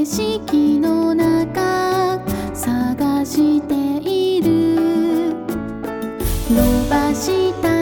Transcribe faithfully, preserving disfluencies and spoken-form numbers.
色の中探している伸ばした